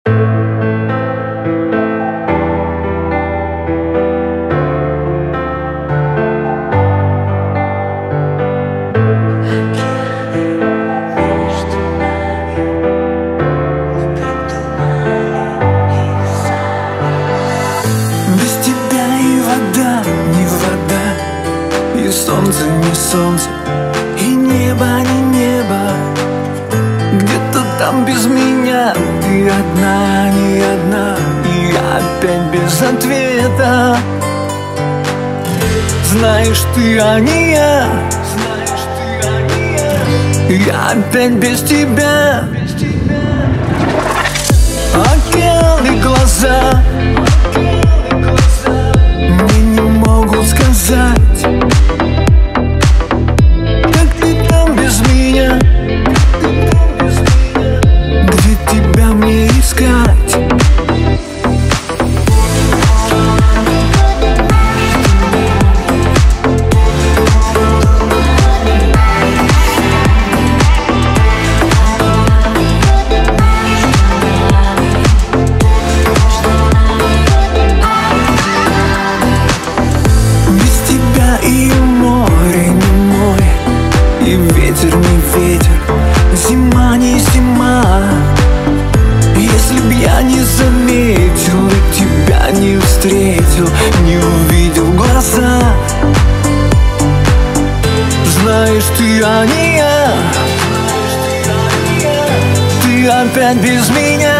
Солнце не солнце, и небо не небо. Где-то там без меня ты одна, не одна, и я опять без ответа. Знаешь, ты, а не я. Я опять без тебя. Океан и глаза мне не могут сказать, ветер не ветер, зима не зима. Если б я не заметил и тебя не встретил, не увидел в глаза. Знаешь, ты, а не я. Ты опять без меня.